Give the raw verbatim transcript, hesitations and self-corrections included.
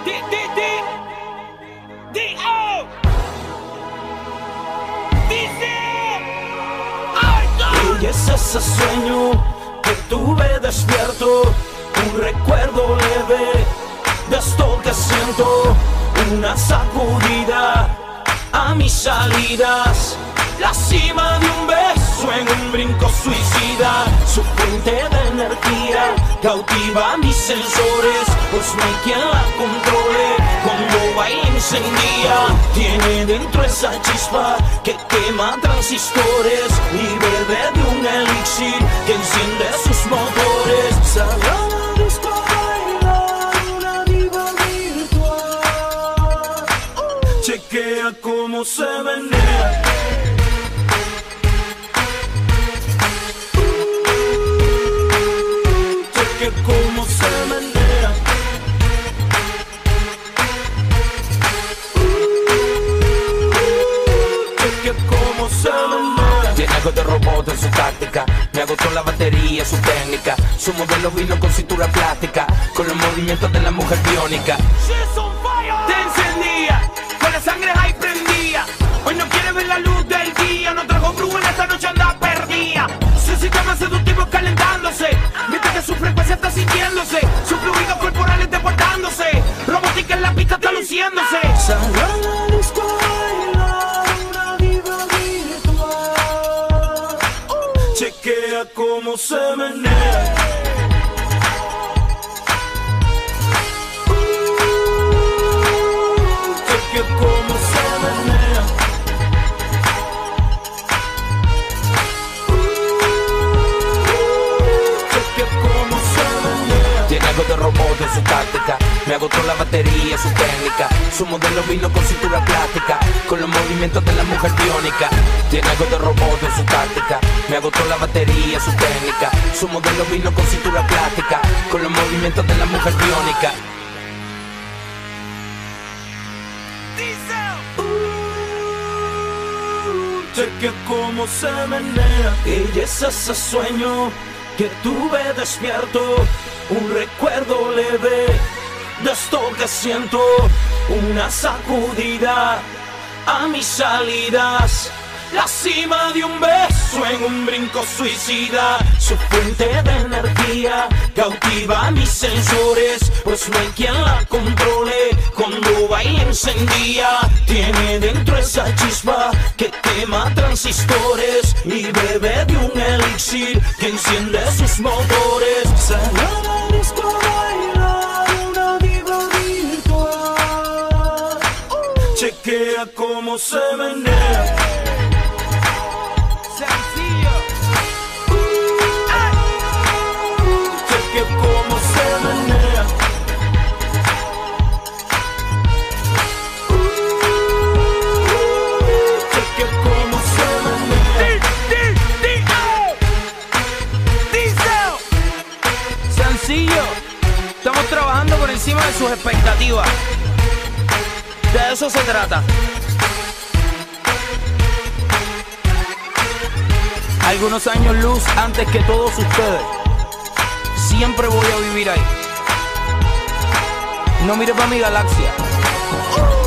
D, D, D, D, O. Dice, ¡ay, no! Y es ese sueño que tuve despierto, un recuerdo leve de esto que siento, una sacudida a mis salidas, la cima de un beso en un brinco suicida, su fuente de energía cautiva mis sensores, pues no hay quien la controle, cuando baila incendia, tiene dentro esa chispa que quema transistores y bebe de un elixir que enciende sus motores. Sagrada disco baila una diva virtual, chequea cómo se menea. Cómo se menea, cheque cómo se menea. Tiene algo de robot en su táctica, me agotó la batería, su técnica. Su modelo vino con cintura plástica, con los movimientos de la mujer biónica. Te encendía, con la sangre ahí prendía. Hoy no quiere ver la luz del día, no trajo brujo en esta noche anda perdida. Su sistema seductivo calentándose, mientras que su frecuencia está sintiéndose, sus fluidos corporales deportándose, robótica en la pista está luciéndose. Sagrada disco baila una diva virtual, chequea cómo se menea. Chequea cómo se menea. Tiene algo de robot en su táctica, me agotó la batería, su técnica. Su modelo vino con cintura plástica, con los movimientos de la mujer biónica. Tiene algo de robot en su táctica, me agotó la batería, su técnica. Su modelo vino con cintura plástica, con los movimientos de la mujer biónica. Cheque cómo se menea. Y es ese sueño que tuve despierto, un recuerdo leve de esto que siento, una sacudida a mis salidas, la cima de un beso en un brinco suicida, su fuente de energía cautiva mis sensores, pues no hay quien la controle, cuando baila encendía, tiene dentro esa chispa que quema transistores y bebe de un elixir que enciende sus motores. Sagrada disco baila una diva virtual, chequea cómo se menea. Sencillo. Cheque cómo se menea. Cheque cómo se menea. D, D, D, O. Diesel. Sencillo. Estamos trabajando por encima de sus expectativas. De eso se trata. Algunos años luz antes que todos ustedes. Siempre voy a vivir ahí. No mires para mi galaxia.